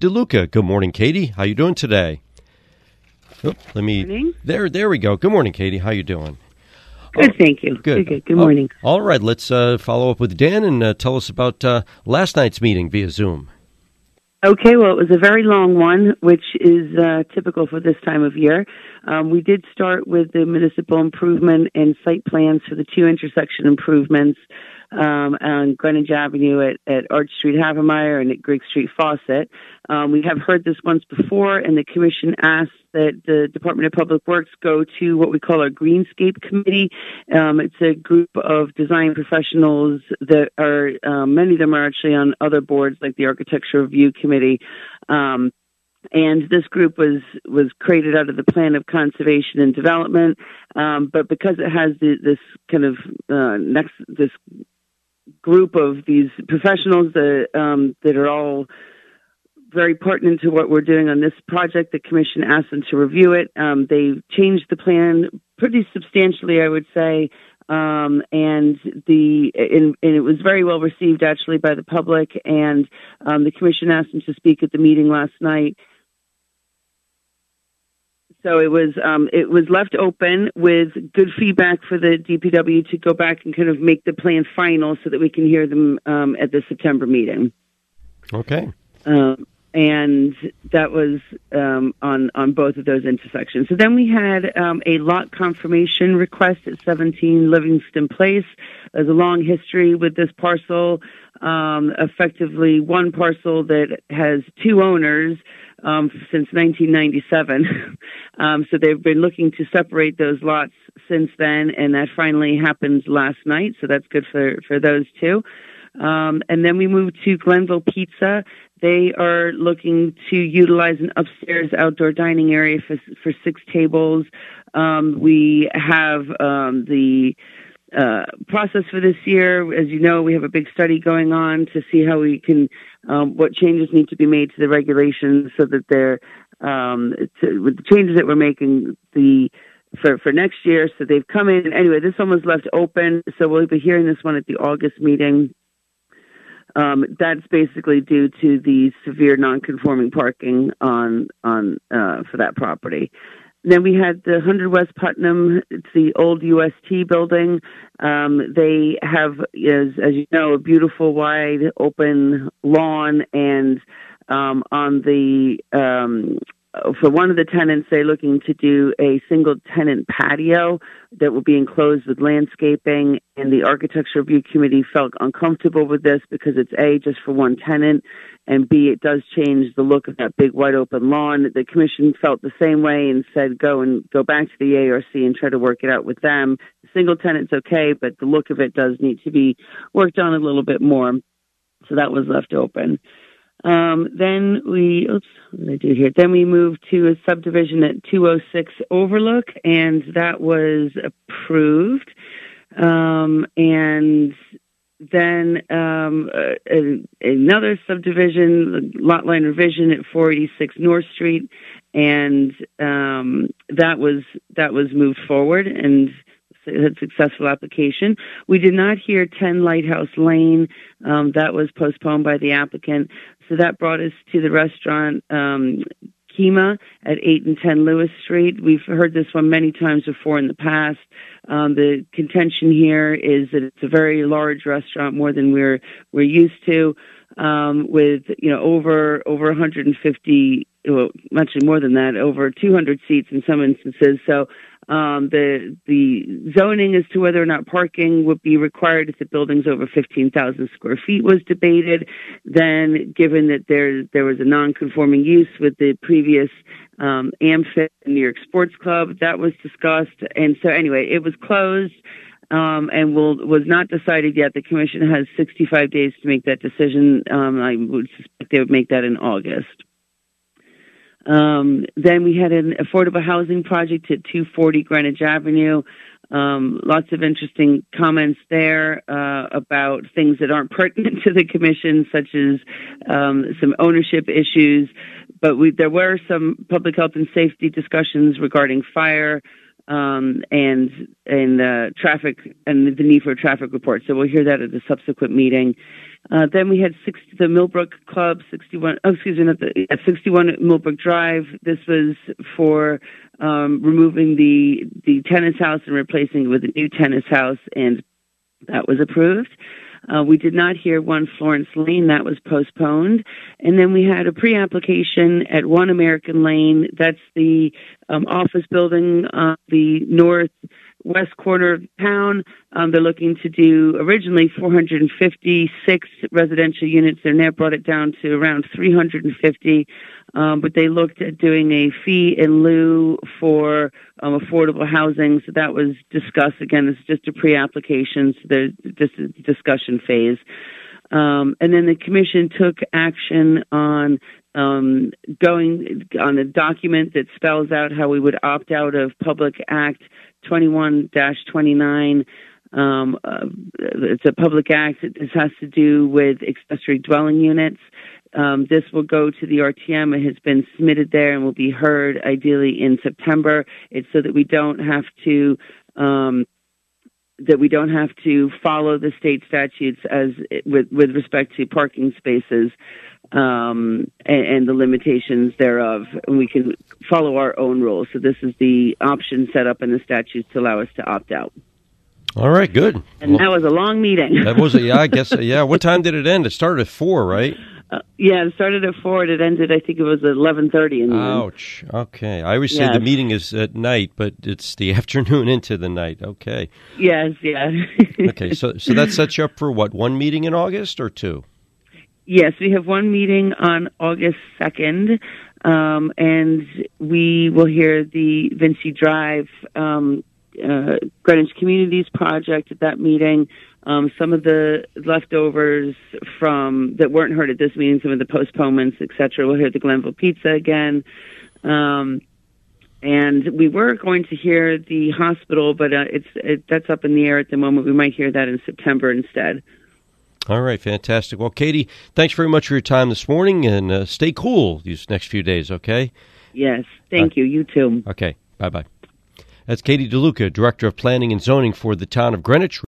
DeLuca. Good morning, Katie. How you doing today? Oh, Morning. There we go. Good morning, Katie. How you doing? Good, thank you. Good. Good morning. All right, let's follow up with Dan and tell us about last night's meeting via Zoom. Okay, well, it was a very long one, which is typical for this time of year. We did start with the municipal improvement and site plans for the two intersection improvements on Greenwich Avenue at Arch Street Havemeyer and at Grigg Street Fawcett. We have heard this once before, and the Commission asked that the Department of Public Works go to what we call our Greenscape Committee. It's a group of design professionals that are, many of them are actually on other boards like the Architecture Review Committee. And this group was created out of the Plan of Conservation and Development, but because it has this kind of this group of these professionals that are all very pertinent to what we're doing on this project, the Commission asked them to review it. They changed the plan pretty substantially, I would say, and it was very well received actually by the public. And the Commission asked them to speak at the meeting last night. So it was left open with good feedback for the DPW to go back and kind of make the plan final so that we can hear them at the September meeting. Okay. And that was on both of those intersections. So then we had a lot confirmation request at 17 Livingston Place. There's a long history with this parcel, effectively one parcel that has two owners since 1997. So they've been looking to separate those lots since then, and that finally happened last night. So that's good for those two. And then we moved to Glenville Pizza. They are looking to utilize an upstairs outdoor dining area for 6 tables. We have the process for this year. As you know, we have a big study going on to see how we can, what changes need to be made to the regulations so that they're, with the changes that we're making for next year. So they've come in. Anyway, this one was left open. So we'll be hearing this one at the August meeting. That's basically due to the severe non-conforming parking on for that property. Then we had the 100 West Putnam. It's the old UST building. They have, as you know, a beautiful wide open lawn, and on the for one of the tenants, they're looking to do a single tenant patio that will be enclosed with landscaping, and the Architecture Review Committee felt uncomfortable with this because it's A, just for one tenant, and B, it does change the look of that big wide open lawn. The Commission felt the same way and said go back to the ARC and try to work it out with them. The single tenant's okay, but the look of it does need to be worked on a little bit more. So that was left open. Then what did I do here? Then we moved to a subdivision at 206 Overlook, and that was approved. And then another subdivision, lot line revision at 486 North Street, and that was moved forward and had successful application. We did not hear 10 Lighthouse Lane. That was postponed by the applicant. So that brought us to the restaurant Kima at 8 and 10 Lewis Street. We've heard this one many times before in the past. The contention here is that it's a very large restaurant, more than we're used to, with over 150, well, actually more than that, over 200 seats in some instances. So the zoning as to whether or not parking would be required if the building's over 15,000 square feet was debated. Then, given that there was a non-conforming use with the previous AmFit New York Sports Club, that was discussed. And so anyway, it was closed and was not decided yet. The Commission has 65 days to make that decision. I would suspect they would make that in August. Then we had an affordable housing project at 240 Greenwich Avenue. Lots of interesting comments there about things that aren't pertinent to the Commission, such as some ownership issues. But there were some public health and safety discussions regarding fire. and traffic and the need for a traffic report. So we'll hear that at a subsequent meeting. Then we had the Millbrook Club, 61 Millbrook Drive. This was for removing the tennis house and replacing it with a new tennis house, and that was approved. We did not hear 1 Florence Lane. That was postponed. And then we had a pre-application at 1 American Lane. That's the office building on the northwest corner of town. They're looking to do originally 456 residential units. They're now brought it down to around 350. But they looked at doing a fee in lieu for affordable housing. So that was discussed. Again, it's just a pre-application, so there's just a discussion phase. And then the commission took action on going on a document that spells out how we would opt out of Public Act 21-29. It's a public act. This has to do with accessory dwelling units. This will go to the RTM. It has been submitted there and will be heard ideally in September. It's so that we don't have to follow the state statutes with respect to parking spaces and the limitations thereof, and we can follow our own rules. So this is the option set up in the statutes to allow us to opt out. All right, good. And that was a long meeting. That was I guess. Yeah. What time did it end? It started at 4, right? It started at 4 and it ended, I think it was 11:30. Ouch. Okay. I always say the meeting is at night, but it's the afternoon into the night. Okay. Yes, yeah. Okay, so that sets you up for what, 1 meeting in August or 2? Yes, we have 1 meeting on August 2nd, and we will hear the Vinci Drive Greenwich Communities project at that meeting. Some of the leftovers from that weren't heard at this meeting, some of the postponements, etc. We'll hear the Glenville Pizza again. And we were going to hear the hospital, but that's up in the air at the moment. We might hear that in September instead. All right, fantastic. Well, Katie, thanks very much for your time this morning, and stay cool these next few days, okay? Yes, thank you. You too. Okay, bye-bye. That's Katie DeLuca, Director of Planning and Zoning for the town of Greenwich.